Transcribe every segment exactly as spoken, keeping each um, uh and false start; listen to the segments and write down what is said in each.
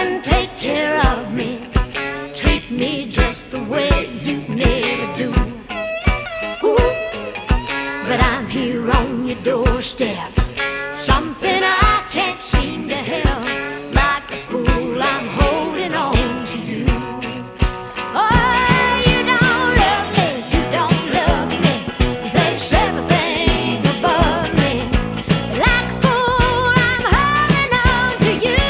and take care of me. Treat me just the way you never do. Ooh, but I'm here on your doorstep, something I can't seem to help. Like a fool, I'm holding on to you. Oh, you don't love me, you don't love me. You place everything above me. Like a fool, I'm holding on to you.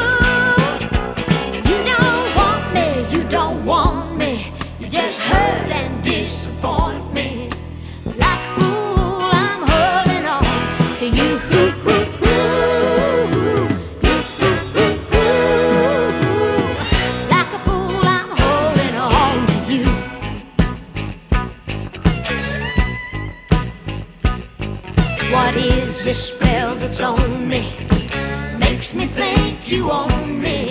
You don't want me, you don't want me. You just hurt and disappoint me. Like a fool, I'm holding on to you. Like a fool, I'm holding on to you. What is this spell that's on me? Makes me think you own me.